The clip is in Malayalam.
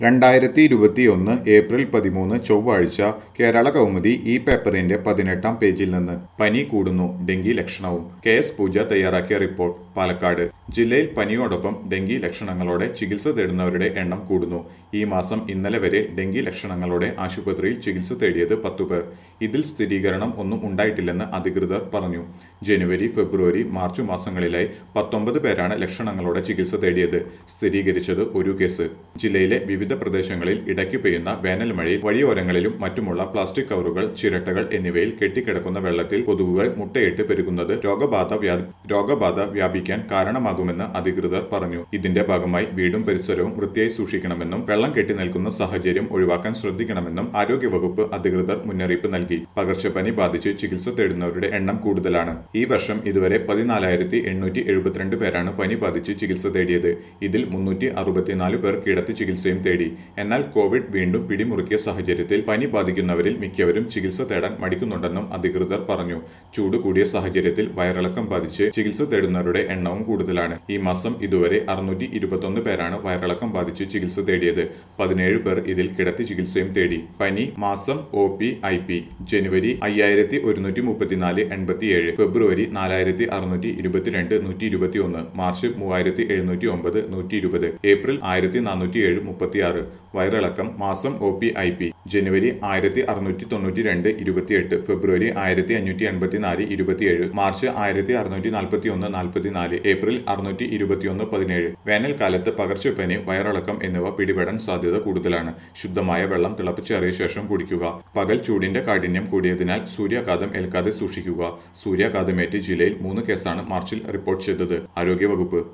2021 ഏപ്രിൽ 13 ചൊവ്വാഴ്ച കേരള കൗമുദി ഈ പേപ്പറിന്റെ 18-ാം പേജിൽ നിന്ന് പനി കൂടുന്നു, ഡെങ്കി ലക്ഷണവും. KS പൂജ തയ്യാറാക്കിയ റിപ്പോർട്ട്. പാലക്കാട് ജില്ലയിൽ പനിയോടൊപ്പം ഡെങ്കി ലക്ഷണങ്ങളോടെ ചികിത്സ തേടുന്നവരുടെ എണ്ണം കൂടുന്നു. ഈ മാസം ഇന്നലെ വരെ ഡെങ്കി ലക്ഷണങ്ങളോടെ ആശുപത്രിയിൽ ചികിത്സ തേടിയത് 10 പേർ. ഇതിൽ സ്ഥിരീകരണം ഒന്നും ഉണ്ടായിട്ടില്ലെന്ന് അധികൃതർ പറഞ്ഞു. ജനുവരി, ഫെബ്രുവരി, മാർച്ച് മാസങ്ങളിലായി 19 പേരാണ് ലക്ഷണങ്ങളോടെ ചികിത്സ തേടിയത്. സ്ഥിരീകരിച്ചത് ഒരു കേസ്. ജില്ലയിലെ വിവിധ പ്രദേശങ്ങളിൽ ഇടയ്ക്ക് പെയ്യുന്ന വേനൽ മഴയിൽ വഴിയോരങ്ങളിലും മറ്റുമുള്ള പ്ലാസ്റ്റിക് കവറുകൾ, ചിരട്ടകൾ എന്നിവയിൽ കെട്ടിക്കിടക്കുന്ന വെള്ളത്തിൽ കൊതുകുകൾ മുട്ടയിട്ട് പെരുകുന്നത് രോഗബാധ വ്യാപിക്കാൻ കാരണമാകുമെന്ന് അധികൃതർ പറഞ്ഞു. ഇതിന്റെ ഭാഗമായി വീടും പരിസരവും വൃത്തിയായി സൂക്ഷിക്കണമെന്നും വെള്ളം കെട്ടി നിൽക്കുന്ന സാഹചര്യം ഒഴിവാക്കാൻ ശ്രദ്ധിക്കണമെന്നും ആരോഗ്യവകുപ്പ് അധികൃതർ മുന്നറിയിപ്പ് നൽകി. പകർച്ചപ്പനി ബാധിച്ച് ചികിത്സ തേടുന്നവരുടെ എണ്ണം കൂടുതലാണ്. ഈ വർഷം ഇതുവരെ 14,872 പേരാണ് പനി ബാധിച്ച് ചികിത്സ തേടിയത്. ഇതിൽ 364 പേർ കിടത്തി ചികിത്സയും തേടി. എന്നാൽ കോവിഡ് വീണ്ടും പിടിമുറുക്കിയ സാഹചര്യത്തിൽ പനി ബാധിക്കുന്നവരിൽ മിക്കവരും ചികിത്സ തേടാൻ മടിക്കുന്നുണ്ടെന്നും അധികൃതർ പറഞ്ഞു. ചൂട് കൂടിയ സാഹചര്യത്തിൽ വയറിളക്കം ബാധിച്ച് ചികിത്സ തേടുന്നവരുടെ എണ്ണവും കൂടുതലാണ്. ഈ മാസം ഇതുവരെ 621 പേരാണ് വയറിളക്കം ബാധിച്ച് ചികിത്സ തേടിയത്. 17 പേർ ഇതിൽ കിടത്തി ചികിത്സയും തേടി. പനി മാസം OP IP ജനുവരി 5,134 87, ഫെബ്രുവരി 4,622 121, മാർച്ച് 3,709 120, ഏപ്രിൽ 1,407 36. വയറിളക്കം മാസം OP IP ജനുവരി 1,692 28, ഫെബ്രുവരി 1,584 27, മാർച്ച് 1,641 44, ഏപ്രിൽ 621 17. വേനൽക്കാലത്ത് പകർച്ചപ്പനി, വയറിളക്കം എന്നിവ പിടിപെടാൻ സാധ്യത കൂടുതലാണ്. ശുദ്ധമായ വെള്ളം തിളപ്പിച്ചാറിയ ശേഷം കുടിക്കുക. പകൽ ചൂടിന്റെ കാഠിന്യം കൂടിയതിനാൽ സൂര്യാഘാതം ഏൽക്കാതെ സൂക്ഷിക്കുക. സൂര്യാഘാതമേറ്റ് ജില്ലയിൽ 3 കേസാണ് മാർച്ചിൽ റിപ്പോർട്ട് ചെയ്തത്. ആരോഗ്യവകുപ്പ്